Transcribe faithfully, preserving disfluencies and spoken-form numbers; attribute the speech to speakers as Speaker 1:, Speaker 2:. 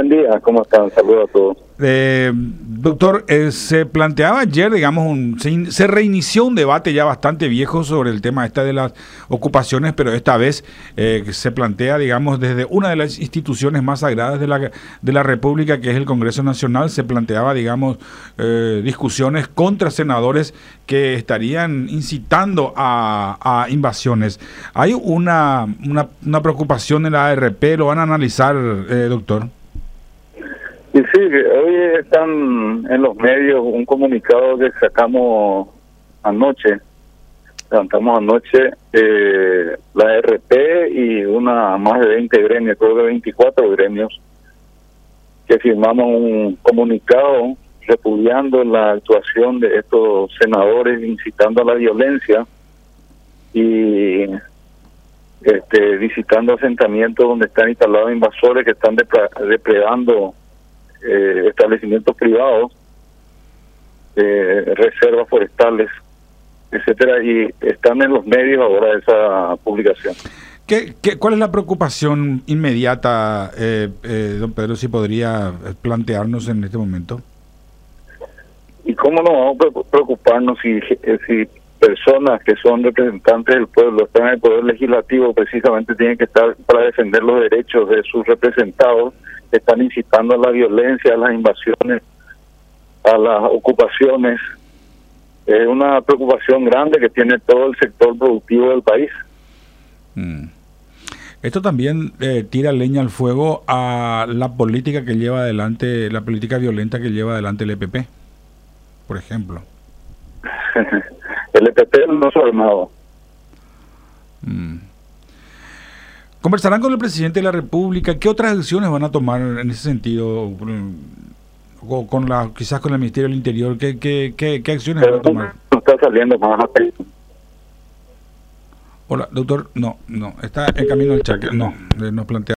Speaker 1: Buen día, ¿cómo están? Saludos a todos.
Speaker 2: Eh, doctor, eh, se planteaba ayer, digamos, un, se, in, se reinició un debate ya bastante viejo sobre el tema esta de las ocupaciones, pero esta vez eh, se plantea, digamos, desde una de las instituciones más sagradas de la, de la República, que es el Congreso Nacional, se planteaba, digamos, eh, discusiones contra senadores que estarían incitando a, a invasiones. ¿Hay una, una, una preocupación en la A R P? ¿Lo van a analizar, eh, doctor?
Speaker 1: Y sí, hoy están en los medios un comunicado que sacamos anoche, levantamos anoche eh, la R P y una más de veinte gremios, creo que veinticuatro gremios, que firmamos un comunicado repudiando la actuación de estos senadores incitando a la violencia y este, visitando asentamientos donde están instalados invasores que están depredando Eh, establecimientos privados, eh, reservas forestales, etcétera, y están en los medios ahora esa publicación.
Speaker 2: ¿Qué, qué, ¿Cuál es la preocupación inmediata, eh, eh, don Pedro, si podría plantearnos en este momento?
Speaker 1: ¿Y cómo no vamos a preocuparnos si, si personas que son representantes del pueblo están en el poder legislativo, precisamente tienen que estar para defender los derechos de sus representados, están incitando a la violencia, a las invasiones, a las ocupaciones? Es una preocupación grande que tiene todo el sector productivo del país.
Speaker 2: Mm. Esto también eh, tira leña al fuego a la política que lleva adelante, la política violenta que lleva adelante el E P P, por ejemplo.
Speaker 1: El E P P no es armado.
Speaker 2: Mm. ¿Conversarán con el presidente de la República? ¿Qué otras acciones van a tomar en ese sentido? O con la, quizás con el Ministerio del Interior. ¿Qué, qué, qué, qué acciones
Speaker 1: Pero
Speaker 2: van a tomar?
Speaker 1: No está saliendo más a peso.
Speaker 2: Hola, doctor. No, no. Está en camino al chat. No, nos plantea.